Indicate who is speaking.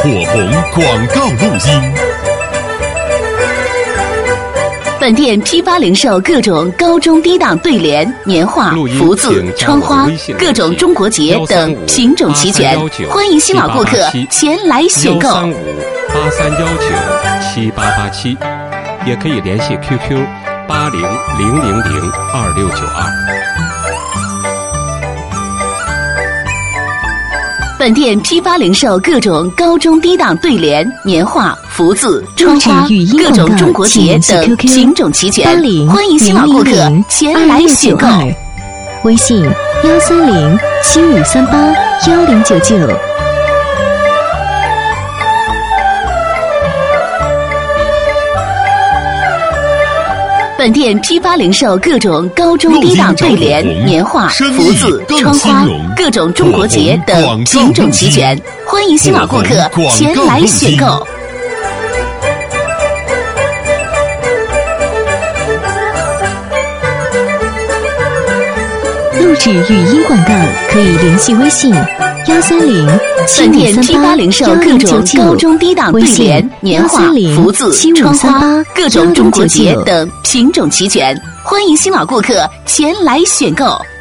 Speaker 1: 火红广告录音。
Speaker 2: 本店批发零售各种高中低档对联、年画、福字、窗花，各种中国结等品种齐全，欢迎新老顾客前来选购。
Speaker 3: 13583197887，也可以联系 QQ8000022692。
Speaker 2: 本店批发零售各种高中低档对联、年画、福字、窗花，各种中国结等品种齐全，欢迎新老顾客前来选购。
Speaker 4: 微信13075381099。
Speaker 2: 本店批发零售各种高中低档对联、年画、福字、窗花，各种中国结等品种齐全，欢迎新老顾客前来选购。
Speaker 4: 录制语音广告可以联系微信13075381099，
Speaker 2: 本店批发零售各种高中低档对联、年画、福字、窗花，各种中国结等品种齐全，欢迎新老顾客前来选购。